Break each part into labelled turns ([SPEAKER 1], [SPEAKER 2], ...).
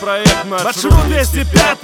[SPEAKER 1] проект
[SPEAKER 2] Маршрут 205.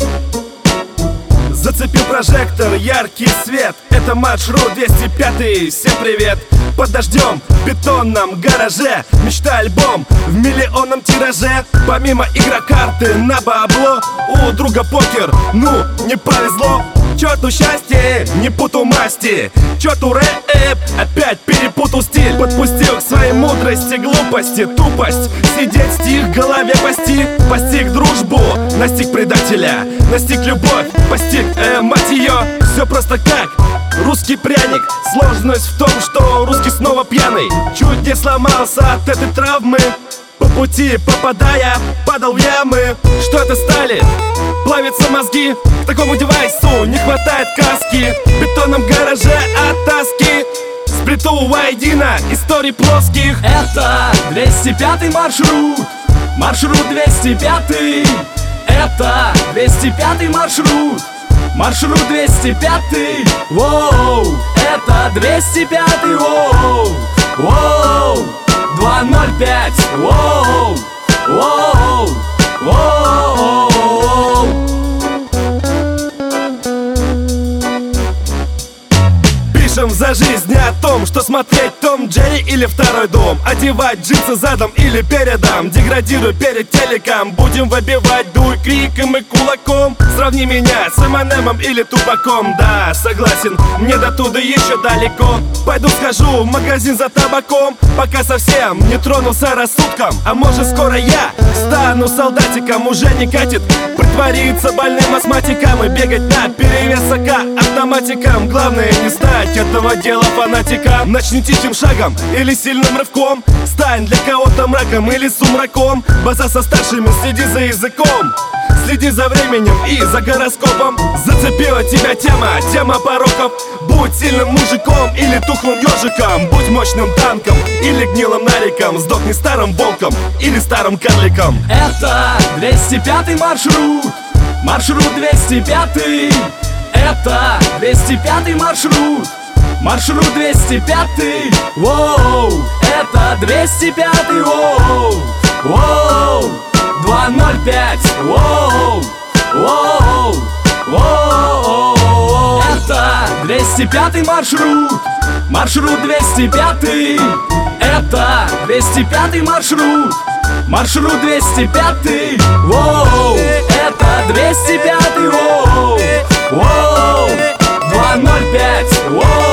[SPEAKER 2] Зацепил прожектор, яркий свет. Это маршрут 205. Всем привет. Под дождем в бетонном гараже. Мечта альбом в миллионном тираже. Помимо игрокарты на бабло, у друга покер, ну не повезло. Черту счастье, не путу масти. Черту рэп, опять перепутал стиль. Подпустил к своей мудрости глупости, тупость. Сидеть стих в голове постиг. Постиг дружбу, настиг предателя. Настиг любовь, постиг, мать ее. Все просто как русский пряник. Сложность в том, что русский снова пьяный. Чуть не сломался от этой травмы. По пути попадая, падал в ямы. Что это стали? Плавятся мозги. К такому девайсу не хватает каски. В бетонном гараже от тоски. Сплету воедино историй плоских.
[SPEAKER 3] Это 205 маршрут. Маршрут 205. Это 205 маршрут. Маршрут 205. Воу, это 205. Воу, воу, 205. Воу, воу, воу.
[SPEAKER 2] Пишем за жизнь о том, что смотреть Том Джерри или Второй дом. Одевать джинсы задом или передом. Деградируй перед телеком. Будем выбивать дуй криком и кулаком. Сравни меня с Эминемом или Тупаком. Да, согласен, мне до туда еще далеко. Пойду схожу в магазин за табаком. Пока совсем не тронулся рассудком. А может скоро я стану солдатиком. Уже не катит притвориться больным астматиком и бегать на перевес автоматиком. Главное не стать этого дела фанатиком. Начни тихим шагом или сильным рывком. Стань для кого-то мраком или сумраком. База со старшими, следи за языком. Следи за временем и за гороскопом. Зацепила тебя тема, тема пороков. Будь сильным мужиком или тухлым ежиком. Будь мощным танком или гнилым нариком. Сдохни старым волком или старым карликом.
[SPEAKER 3] Это 205 маршрут. Маршрут 205. Это 205 маршрут. Маршрут 205. Воу, это 205. Воу, воу, 205. Воу, воу, воу. Это 205 маршрут. Маршрут 205. Это 205 маршрут. Маршрут 205. Воу, это 205. Воу, воу, 205. Воу.